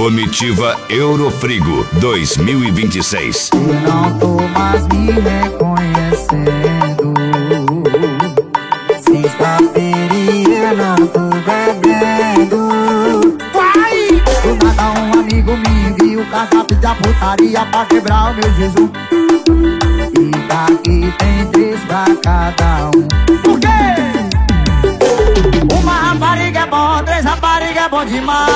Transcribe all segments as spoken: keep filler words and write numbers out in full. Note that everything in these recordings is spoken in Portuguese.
Comitiva Eurofrigo dois mil e vinte e seis. Eu não tô mais me reconhecendo. Sexta-feira e eu não tô bebendo. Vai! Do nada um amigo me enviou cardápio da putaria pra quebrar o meu jejum. E daqui tem três pra cada um. Por quê? Uma rapariga é bom, três rapariga é bom demais.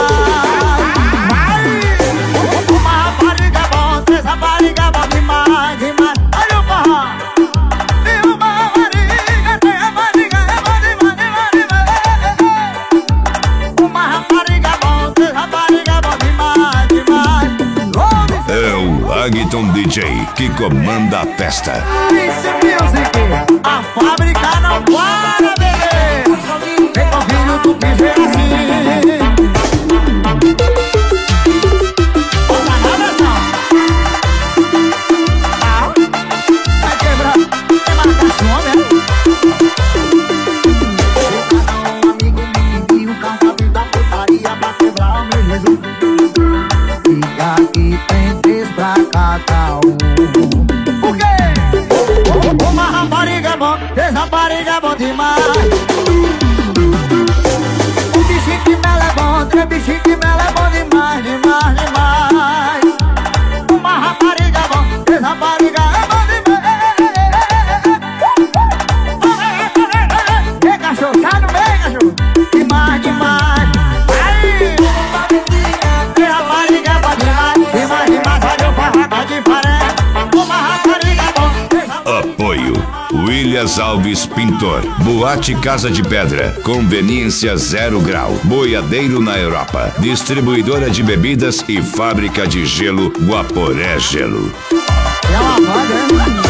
Uma rapariga é bom, três rapariga é bom demais, demais. Olha o forró. E uma rapariga, três rapariga é bom demais, demais, demais. Uma rapariga é bom, três rapariga é bom demais, demais. É o Agton D J que comanda a festa. Esse music, a fábrica não para, bebê. Vem com o filho do que vê assim. Olha na versão. Vai quebrar, tem marcação, né? Cada um amigo me envia o cardápio da putaria pra quebrar o meu jejum. E aqui tem três pra cada um. Por quê? Uma rapariga é bom, três rapariga é bom demais. Um bichinho de mel é bom, três bichinhos de mel é bom demais, demais, demais. Uma rapariga é bom, três rapariga é bom demais. Vem, cachorro, sai no meio, cachorro. Demais, demais. Aí! Três rapariga é bom demais, demais, demais. Olha o forró tá diferente. Uma rapariga é bom, três rapariga. Apoio Willias Alves Pintor, Boate Casa de Pedra, Conveniência Zero Grau, Boiadeiro na Europa, Distribuidora de Bebidas e Fábrica de Gelo Guaporé Gelo. É uma banda, hein?